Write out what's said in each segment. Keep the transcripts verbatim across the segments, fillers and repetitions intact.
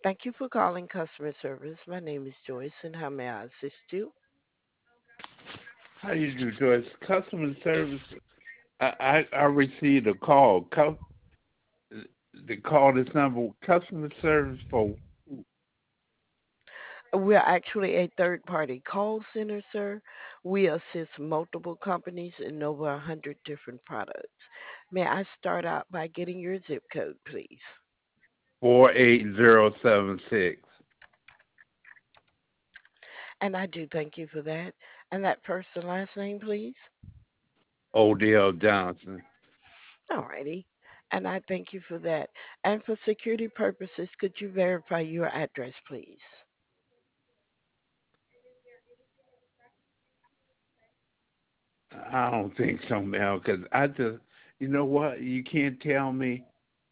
Thank you for calling customer service. My name is Joyce, and how may I assist you? How you do, Joyce? Customer service. I I, I received a call. Co- the call this number. Customer service for. We're actually a third party call center, sir. We assist multiple companies in over a hundred different products. May I start out by getting your zip code, please? Four eight zero seven six. And I do thank you for that. And that first and last name, please? Odell Johnson. Alrighty. And I thank you for that. And for security purposes, could you verify your address, please? I don't think so, Mel. Because I just, you know what? You can't tell me.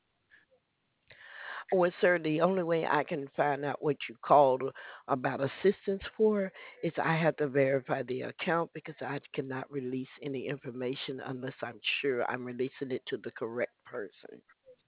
Well, sir, the only way I can find out what you called about assistance for is I have to verify the account because I cannot release any information unless I'm sure I'm releasing it to the correct person.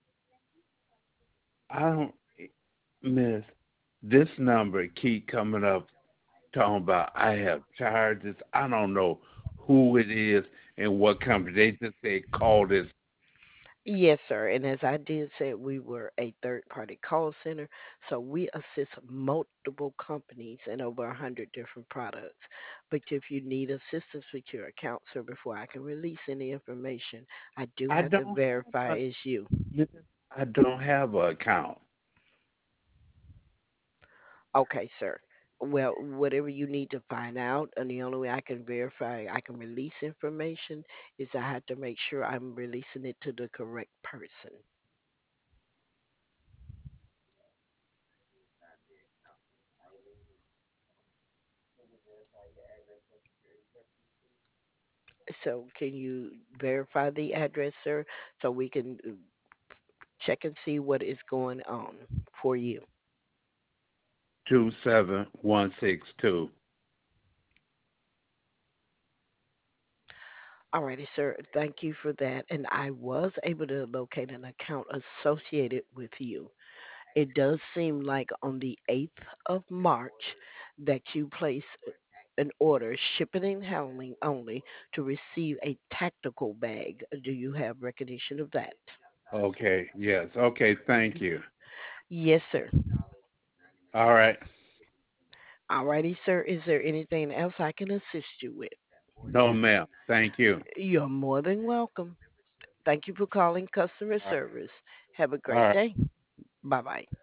I don't, Miss. This number keep coming up talking about I have charges. I don't know who it is and what company. They just say call this. Yes, sir. And as I did say, we were a third party call center. So we assist multiple companies and over a hundred different products. But if you need assistance with your account, sir, before I can release any information, I do I have to don't verify have it's you. a, I don't have an account. Okay, sir. Well, whatever you need to find out, and the only way I can verify I can release information is I have to make sure I'm releasing it to the correct person. So, can you verify the address, sir, so we can uh, check and see what is going on for you? Two seven one six two. Alrighty, sir. Thank you for that. And I was able to locate an account associated with you. It does seem like on the eighth of March that you placed an order, shipping and handling only, to receive a tactical bag. Do you have recognition of that? Okay. Yes. Okay. Thank you. Yes, sir. All right. Alrighty, sir. Is there anything else I can assist you with? No, ma'am. Thank you. You're more than welcome. Thank you for calling customer All right. service. Have a All great right. day. Bye bye.